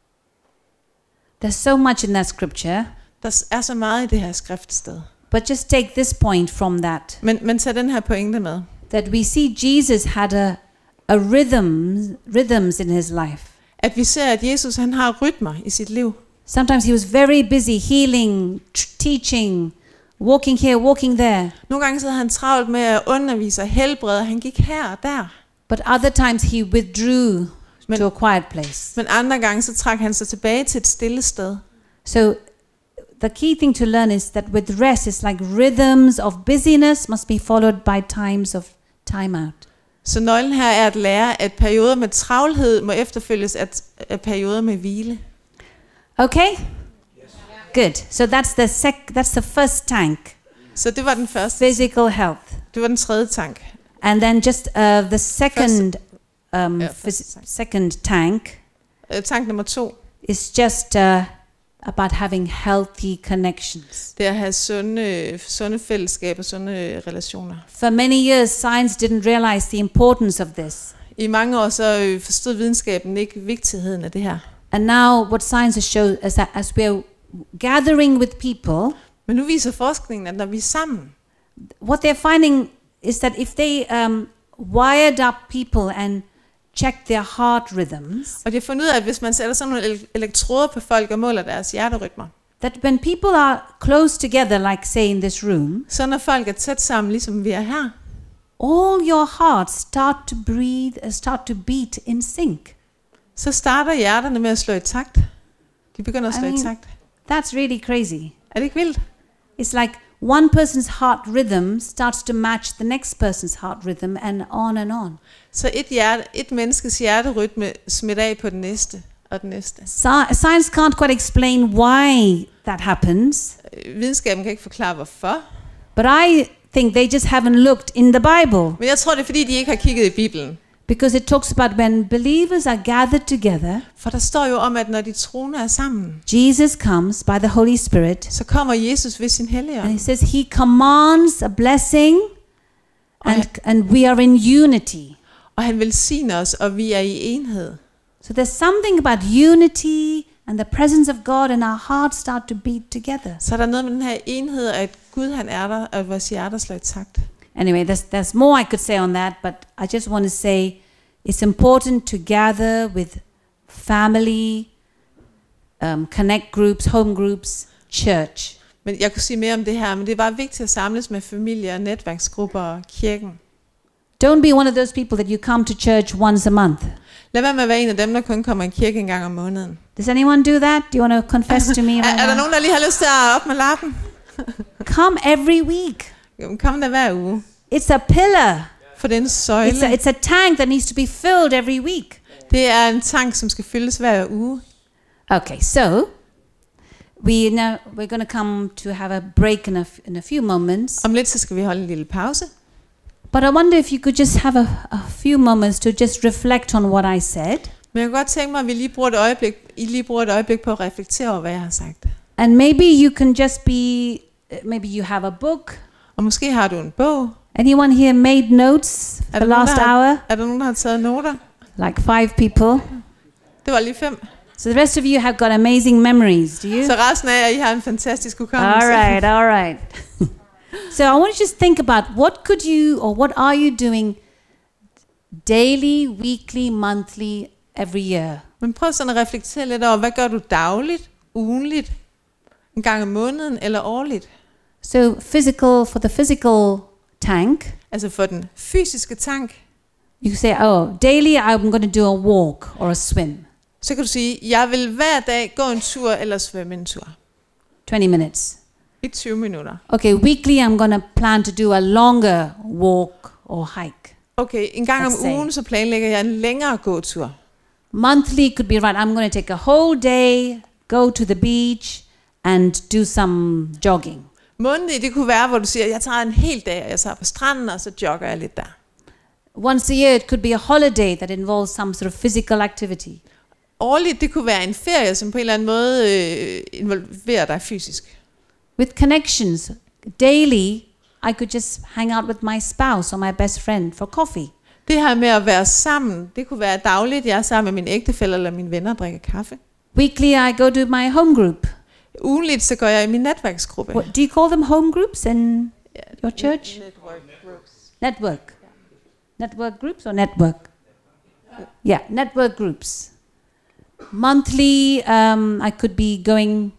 There's so much in that scripture,
Der er så meget i det her skriftsted.
but just take this point from that,
Men, men tag den her pointe med.
that we see Jesus had a, a rhythm, rhythms in his life.
At vi ser, at Jesus han har rytmer i sit liv.
Sometimes he was very busy healing, t- teaching, walking here, walking there.
Nogle gange så havde han travlt med at undervise og helbrede. Han gik her og der.
But other times he withdrew
Men-
to a quiet place.
Men andre gange så trak han sig tilbage til et stille sted.
So the key thing to learn is that with rest, it's like rhythms of busyness must be followed by times of time out.
Så nøglen her er at lære, at perioder med travlhed må efterfølges af, af perioder med hvile.
Okay? Good. So that's the sec- that's the first tank,
Så det var den første.
physical health.
Det var den tredje tank.
And then just uh, the second um,
Yeah,
phys-
first tank.
second tank
Øh, Tank nummer to,
is just uh, about having healthy connections.
det er at have sunde, sunde fællesskaber, sunde relationer.
For many years, science didn't realize the importance of this.
I mange år så øh, forstod videnskaben ikke vigtigheden af det her.
And now what science has shown is that as we're gathering with people,
Men nu viser forskningen, at når vi er sammen,
what they're finding is that if they um, wired up people and checked their heart rhythms,
og de har fundet ud af, at hvis man sætter sådan nogle el- elektroder på folk og måler deres hjerterytmer,
that when people are close together, like say in this room,
så når folk er tæt sammen, ligesom vi er her,
all your hearts start to breathe, uh, start to beat in sync.
så starter hjerterne med at slå i takt. De begynder at
I
slå i
mean-
takt.
That's really crazy.
Er det ikke vildt?
It's like one person's heart rhythm starts to match the next person's heart rhythm, and on and on.
Så et, hjerte, et menneskes hjerterytme smitter af på den næste og den næste.
Sci- science can't quite explain why that happens,
Øh, Videnskaben kan ikke forklare hvorfor,
but I think they just haven't looked in the Bible,
men jeg tror det er fordi de ikke har kigget i Bibelen.
because it talks about when believers are gathered together,
For der står jo om, at når de troende er sammen,
Jesus comes by the Holy Spirit,
så kommer Jesus ved sin hellige
and he
ånd.
says he commands a blessing, and,
Okay.
and we are in unity.
Og han velsigner os, og vi er i enhed.
So there's something about unity and the presence of God, and our hearts start to beat together.
Så er der noget med den her enhed, og at Gud han er der, og at vores hjerter slår i takt.
Anyway, there's, there's more I could say on that, but I just want to say It's important to gather with family, um, connect groups, home groups, church.
Men jeg kunne sige mere om det her, men det er bare vigtigt at samles med familier, netværksgrupper og kirken.
Don't be one of those people that you come to church once a month.
Lad være med at være en af dem, der kun kommer i kirke en gang om måneden.
Does anyone do that? Do you want to confess to me right
Er, er der
now?
nogen, der lige har lyst til at op med lappen?
Come every week.
Jamen, kom der hver uge.
It's a pillar.
For den søjle.
It's a, it's a tank that needs to be filled every week.
Det er en tank, som skal fyldes hver uge.
Okay, so we now we're going to come to have a break in a, f- in a few moments.
Om lidt så skal vi holde en lille pause.
But I wonder if you could just have a, a few moments to just reflect on what I said.
Men jeg kunne godt tænke mig, at vi lige bruger et øjeblik, I lige bruger et øjeblik på at reflektere over, hvad jeg har sagt.
And maybe you can just be, uh, maybe you have a book.
Og måske har du en bog.
Anyone here made notes
Er
the
der, nogen,
last
der har,
hour?
er der nogen, der har taget noter?
Like five people.
Det var lige fem.
So the rest of you have got amazing memories, do you?
Så resten af jer, I har en fantastisk hukommelse.
All right, all right. So I want you to just think about what could you or what are you doing daily, weekly, monthly, every year?
Men prøv sådan at reflektere lidt over, hvad gør du dagligt, ugenligt, en gang om måneden eller årligt?
So physical, for the physical tank,
Altså for den fysiske tank,
you say, oh, daily I'm going to do a walk or a swim,
så kan du sige, jeg vil hver dag gå en tur eller svømme en tur.
twenty minutes.
I tyve minutter.
Okay, weekly I'm going to plan to do a longer walk or hike.
Okay, en gang om
Let's say.
ugen, så planlægger jeg en længere gåtur.
Monthly could be right, I'm going to take a whole day, go to the beach and do some jogging.
Månedligt, det kunne være, hvor du siger, jeg tager en hel dag, og jeg tager på stranden, og så jogger jeg lidt der.
Once a year it could be a holiday that involves some sort of physical activity.
Årligt, det kunne være en ferie, som på en eller anden måde øh, involverer dig fysisk.
With connections, daily I could just hang out with my spouse or my best friend for coffee.
Det her med at være sammen, det kunne være dagligt, jeg er sammen med min ægtefælle eller mine venner og drikker kaffe.
Weekly I go to my home group.
Ugenligt, så går jeg i min netværksgruppe.
What, do you call them home groups in your church?
Network groups.
Network. Network groups or network? Yeah, network groups. Monthly, um, I could be going,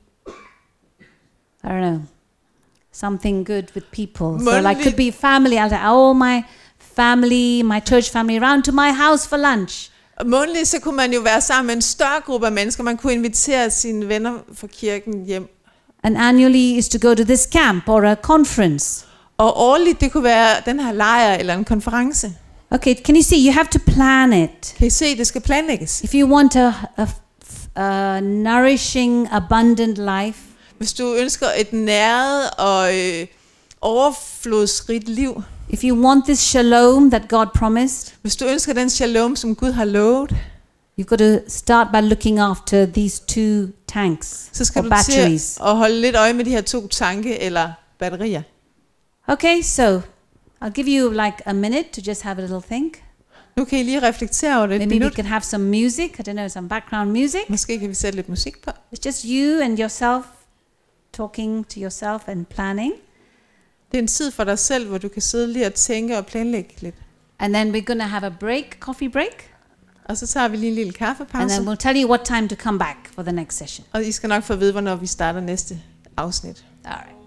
I don't know, something good with people. So like could be family. I'll say, oh, my family, my church family around to my house for lunch.
Månedligt, så kunne man jo være sammen med en større gruppe af mennesker. Man kunne invitere sine venner fra kirken hjem.
And annually is to go to this camp or a conference.
Og årligt, det kunne være den her lejr eller en konference.
Okay, can you see? You have to plan it.
Kan I se, det skal planlægges.
If you want a, a, a nourishing, abundant life,
Hvis du ønsker et næret og øh, overflodsrigt liv.
if you want this shalom that God promised,
Hvis du ønsker den shalom, som Gud har lovet,
you've got to start by looking after these two tanks
så skal
or
du
batteries.
til at holde lidt øje med de her to tanke eller batterier.
Okay, so I'll give you like a minute to just have a little think.
Nu kan I lige reflektere over det et
Maybe we
minut.
can have some music. I don't know, some background music.
Måske kan vi sætte lidt musik på.
It's just you and yourself talking to yourself and planning.
Det er en tid for dig selv, hvor du kan sidde lige og tænke og planlægge lidt.
And then we're going to have a break, coffee break.
Og så tager vi lige en lille
And
kaffepause.
then we'll tell you what time to come back for the next session.
Og I skal nok få at vide, hvornår vi starter næste afsnit.
All right.